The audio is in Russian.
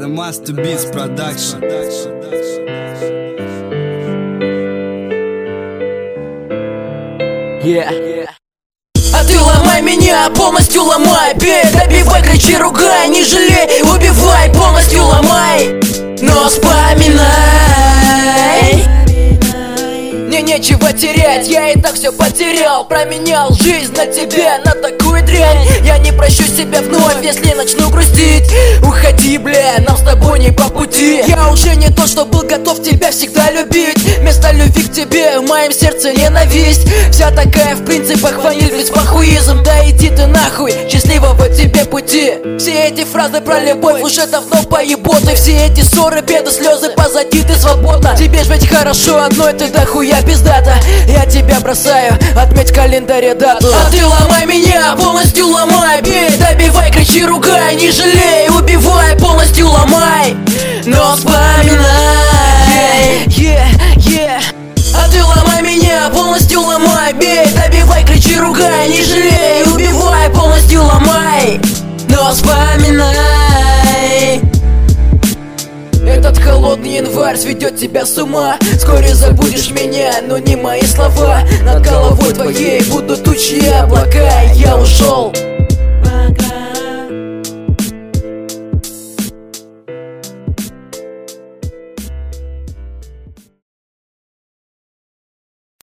The Master Beats Production. А ты ломай меня, полностью ломай, бей, добивай, кричи, ругай, не жалей, убивай, полностью ломай, но вспоминай. Мне нечего терять, я и так все потерял. Променял жизнь на тебя, на такую дрянь. Я не прощу себя вновь, если начну грустить. Уходи, бля, нам с тобой не по пути. Я уже не тот, что был готов тебя всегда любить. Вместо любви к тебе в моем сердце ненависть. Вся такая в принципах, ваниль ведь похуизм. Да иди ты нахуй, счастливого тебе пути. Все эти фразы про любовь уже давно поеботы. Все эти ссоры, беды, слезы позади, ты свободна. Тебе ж ведь хорошо одной, ты дохуя пиздата. Я тебя бросаю, отметь в календаре дату. А ты ломай меня, полностью ломай, бей, добивай, кричи, ругай, не жалей, убивай, полностью ломай, но вспоминай. А ты ломай меня, полностью ломай, бей, добивай, кричи, ругай, не жалей, убивай, полностью ломай, но вспоминай. Этот холодный январь сведет тебя с ума. Вскоре забудешь меня, но не мои слова. Над головой твоей будут тучи и облака. Я ушел.